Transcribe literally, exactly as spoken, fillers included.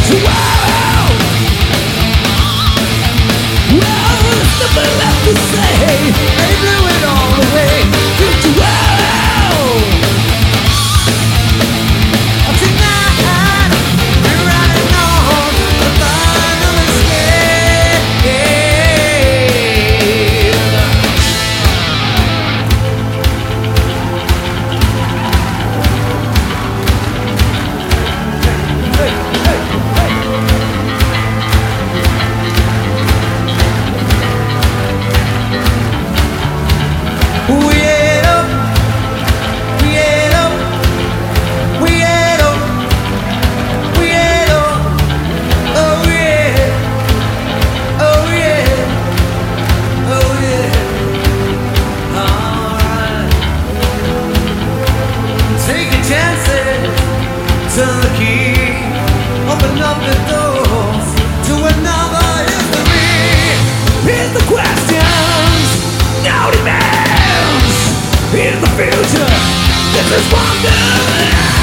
Wow. Well, there's nothing left to say. They blew it all away. Wow. Tonight we're riding on the final escape. Hey, hey, hey. We ate up, we ate up, we ate up, we ate up. Oh yeah, oh yeah, oh yeah. Alright, take your chances, turn the key, open up the doors to another history. Here's the questions, no demands. Here's the future, this is wonderland.